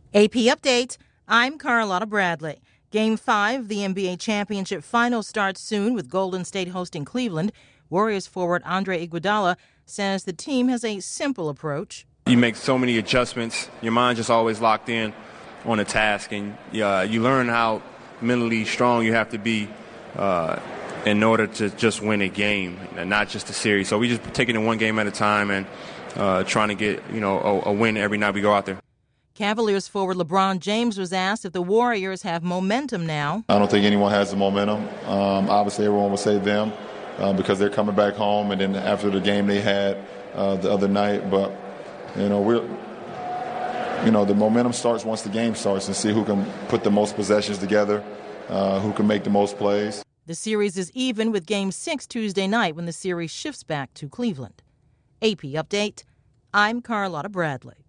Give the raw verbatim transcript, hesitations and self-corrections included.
A P Update, I'm Carlotta Bradley. Game five of the N B A Championship Final starts soon with Golden State hosting Cleveland. Warriors forward Andre Iguodala says the team has a simple approach. You make so many adjustments. Your mind's just always locked in on a task, and uh, you learn how mentally strong you have to be uh, in order to just win a game, and not just a series. So we just take it in one game at a time and uh, trying to get you know a, a win every night we go out there. Cavaliers forward LeBron James was asked if the Warriors have momentum now. I don't think anyone has the momentum. Um, obviously, everyone will say them uh, because they're coming back home, and then after the game they had uh, the other night. But you know, we're you know the momentum starts once the game starts, and see who can put the most possessions together, uh, who can make the most plays. The series is even with Game six Tuesday night when the series shifts back to Cleveland. A P Update, I'm Carlotta Bradley.